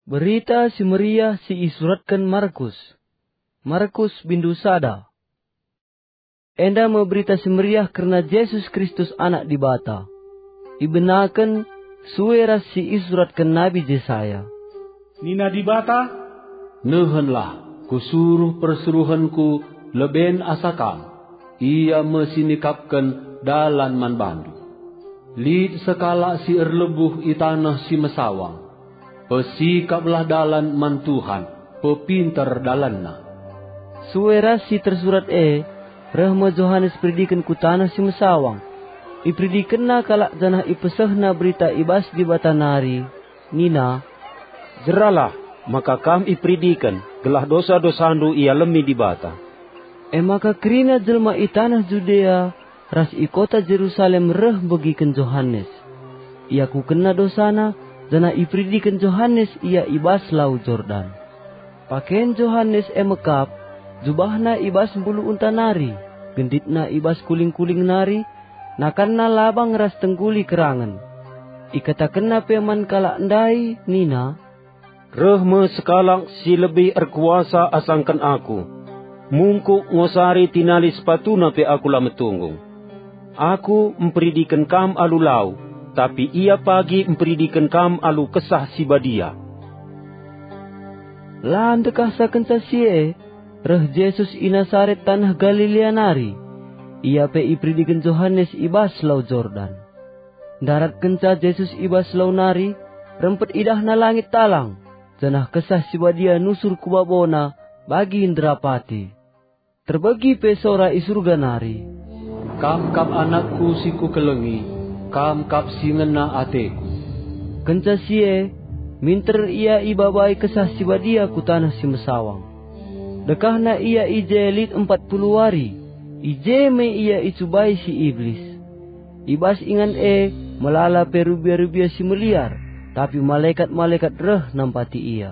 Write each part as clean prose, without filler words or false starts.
Berita si meriah si isuratkan Markus. Markus bindu sada. Enda memberita si meriah karena Yesus Kristus anak dibata. Ibenakan suara si isuratkan Nabi Yesaya. Nina dibata, Nehenlah kusuruh persuruhanku leben asakam. Ia mesinikapkan dalan man bandu. Lid sekala si erlebuh itanah si mesawang. Pesikaplah dalan man Tuhan, pepinter dalanna. Suara si tersurat Rahma Johannes predikan ku tanah si mesawang. Ipredikan na kalak janah ipesehna berita ibas di batanari. Nina, jeralah, maka kam ipredikan, gelah dosa-dosandu ia lemi di bata. Maka kerina jelma itanah Judea, ras i kota Jerusalem reh bagikan Johannes. Ia ku kena dosana, jana ipredikan Johannes ia ibas lau Jordan. Pakaian Johannes mekap, jubahna ibas bulu unta nari, genditna ibas kuling-kuling nari, nakanna labang ras tengguli kerangan. Ikatakenna peman kalak ndai, Nina, Rehme sekalang si lebih erkuasa asangkan aku. Mungkuk ngosari tinali sepatuna pe aku lah metunggung. Aku mempridikan kam alu lau, tapi ia pagi mempridikan kam alu kesah si badia. Lan dekah saken sasie, reh Yesus inasaret tanah Galilea nari. Ia pe ipridikan Johannes ibas lau Jordan. Darat kenca Yesus ibas lau nari, rempet idah na langit talang. Janah kesah si badia nusur kubabona bagi indrapati. Terbagi pesora isurga nari. Kam kap anakku si ku kelengi, kam kap si ngena ateku. Kenca sie, minter ia ibabai kesah si badia ku tanah si mesawang. Dekahna ia ije lit 40 hari, ije me ia icubai si iblis. Ibas ingan melala perubia-rubia si meliar, tapi malaikat-malaikat reh nampati ia.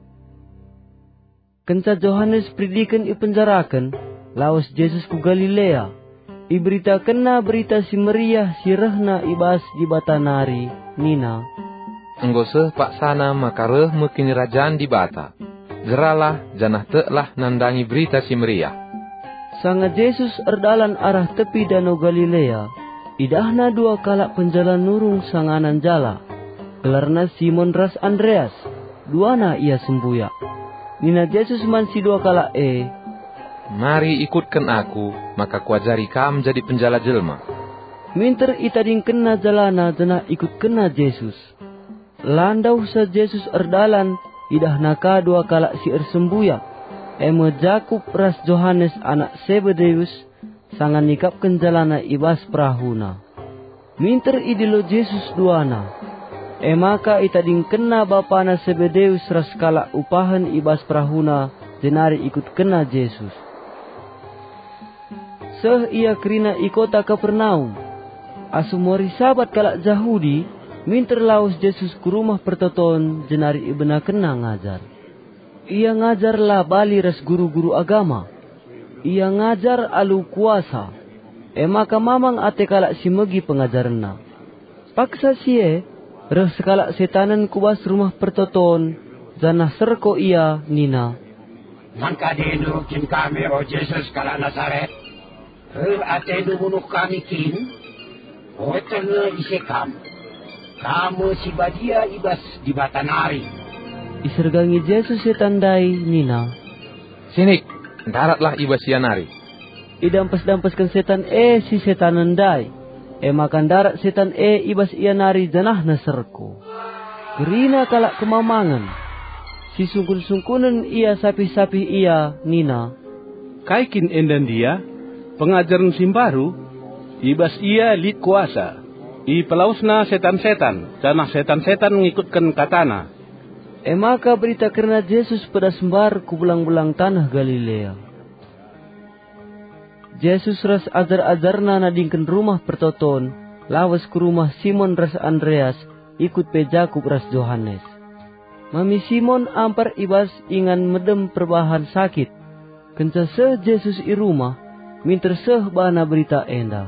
Kenca Johannes predikan ipenjarakan, lawas Yesus ku Galilea. Iberitakanna berita si meriah si rehna ibas di batanari, Nina. Enggoseh pak sana maka reh mekini rajaan di bata. Jeralah janah telah nandangi berita si meriah. Sanga Yesus erdalan arah tepi danau Galilea, idahna dua kalak penjalan nurung sanganan jala. Gelarna Simon ras Andreas, duana ia sembuya. Nina Yesus man si dua kalak Mari ikutkan aku, maka kuajari kam jadi penjala jelma. Minter itading kena jalana jana ikut kena Yesus. Landau sa Yesus erdalan, idah naka dua kalak si ersembuya. Jakub ras Johannes anak Zebedeus, sangan nikapkan jalana ibas prahuna. Minter idilo Yesus duana. Maka itading kena bapana Zebedeus ras kalak upahan ibas prahuna, jenari ikut kena Yesus. Seh ia kerina ikota Kapernaum. Asumori sabat kalak Yahudi, minter laus Yesus ke rumah pertoton, jenari ibena kena ngajar. Ia ngajarlah bali ras guru-guru agama. Ia ngajar alu kuasa. Maka mamang ate kalak si megi pengajaranna. Paksa sie, reh sekalak setanan kubas rumah pertoton, janah serko ia, Nina. Mangka dinukin kami o Yesus kalak Nazaret. Ate bunuh kami kin. O tengah isekam. Kamu si badia ibas di batanari. Isergangi Yesus setandai, Nina. Sinik, daratlah ibas yanari. Idampas-dampaskan setan si setan nandai. Makan darat setan ibas ia nari janah naserko. Kerina kalak kemamangan. Si sungkun-sungkunan ia sapi-sapi ia, Nina. kaikin endan dia, pengajaran simbaru, ibas ia lit kuasa. I pelausna setan-setan, janah setan-setan mengikutkan katana. Maka berita karena Yesus pada sembar ku belang-belang tanah Galilea. Yesus ras ajar-ajarna nadingkan rumah pertoton, lawas ke rumah Simon ras Andreas, ikut pe Jakub ras Johannes. Mami Simon ampar ibas ingan medem perbahan sakit. Kenca seh Yesus i rumah, minter seh bana berita enda.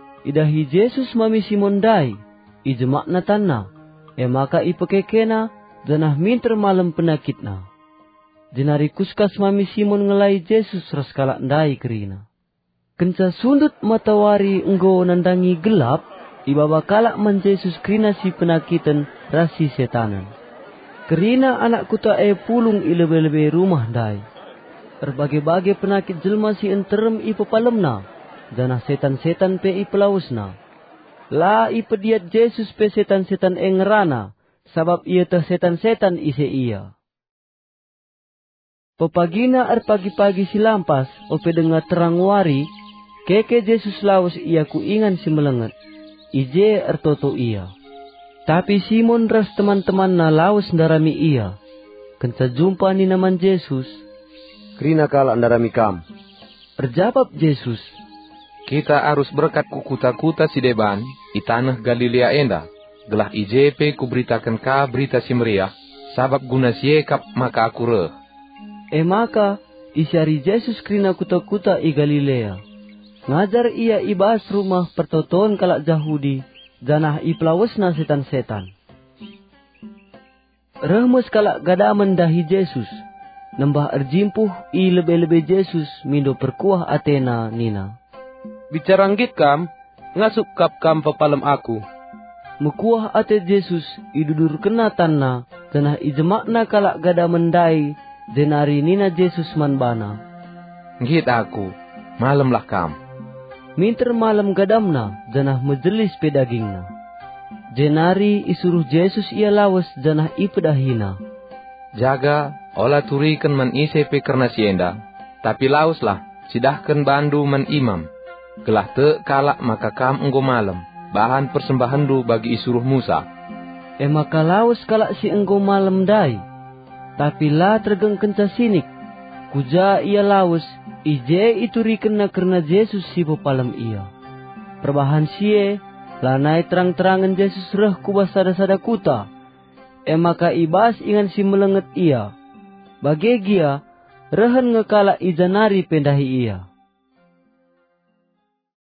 Idahi Yesus mami Simon dai, ijemakna tanna. Maka ipekekena, janah minter malam penakitna. Jenari kuskas mami Simon ngelai Yesus ras kalak ndai kerina. Kenca sundut matawari enggo nandangi gelap, ibaba kalak man Yesus kerina si penakitan rasi setanan. Kerina anak kuta pulung ilebe-lebe rumah ndai. Berbagai-bagai penakit jelma si enterem ipepalemna, janah setan-setan pe ipelausna. La ipediat Yesus pe setan-setan ngerana, sabab ia teh setan-setan ise ia. Pepagina pagi-pagi si lampas, ope dengar terang wari, keke Yesus laus ia ku ingan si melenget. Ije ertoto ia. Tapi Simon ras teman-teman na laus ndarami ia. Kenca jumpa ni naman Yesus. Kerina kalak ndarami kam. Erjawab Yesus. Kita harus berkat ku kuta-kuta si deban, i tanah Galilea enda. Gelah IJP ku beritakan ka berita si meriah, sabab guna siekap maka aku reh. Maka isyari Yesus kerina kuta-kuta i Galilea. Ngajar ia ibas rumah pertotoan kalak Yahudi, janah ipelawesna setan-setan. Rehmus kalak gadaman dahi Yesus, nembah erjimpuh i lebe-lebe Yesus mindo perkuah Atena nina. Bicara nggit kam, ngasuk kap kam pepalem aku. Mekuah ate Yesus idudur kena tanna, janah ijemakna kalak gada mendai, jenari nina Yesus manbana. Nggit aku, malamlah kam. Minter malam gadamna, janah mejelis pedagingna. Jenari isuruh Yesus ia lawas janah ipedahina. Jaga, olah turikan man ICP kerna sienda, tapi lauslah, sidahkan bandu man imam. Gelah te kalak maka kam enggo malam, bahan persembahan du bagi isuruh Musa. Maka laus kalak si enggo malam dai, tapi la tergeng kenca sinik. Kuja ia laus, ije ituri kena kerna Yesus si pepalem ia. Perbahan sie, lanai terang-terangan Yesus reh kubas sada-sada kuta. Maka ibas ingan si melenget ia. Bagi gia, rehen ngekalak ijanari pendahi ia.